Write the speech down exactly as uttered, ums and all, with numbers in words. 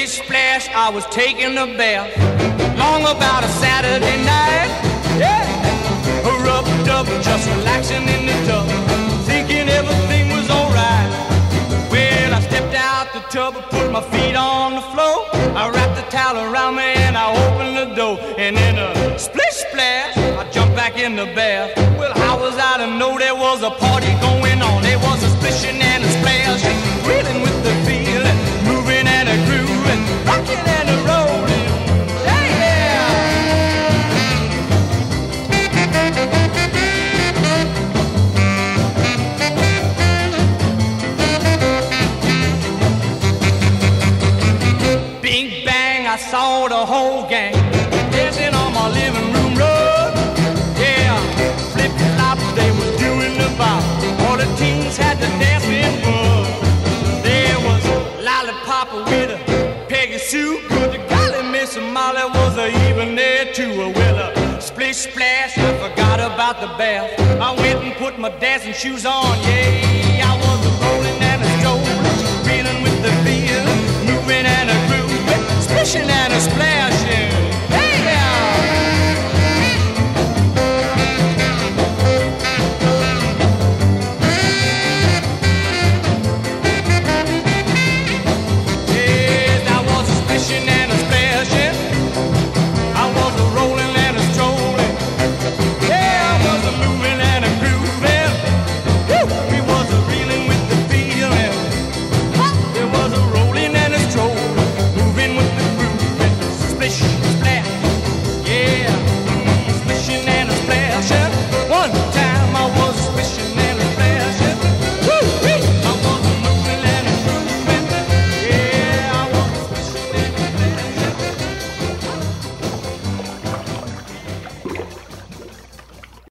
Splish splash, I was taking a bath. Long about a Saturday night. Yeah. A rub dub, just relaxing in the tub, thinking everything was alright. Well, I stepped out the tub and put my feet on the floor. I wrapped the towel around me and I opened the door. And in a splish splash, I jumped back in the bath. Well, how was I to know there was a party going on? There was a splishing and a splash, reeling with the feeling, moving and a grooving, rocking and a rolling. Hey, yeah! Bing bang, I saw the whole gang dancing on my living room rug. Yeah, flip flop, they was doing the bop. All the teens had the dancing bug. There was Lollipop with a Peggy Sue. Good to golly, Miss Molly was a even there too. Well, a splish splash, I forgot about the bath. I went and put my dancing shoes on, yeah.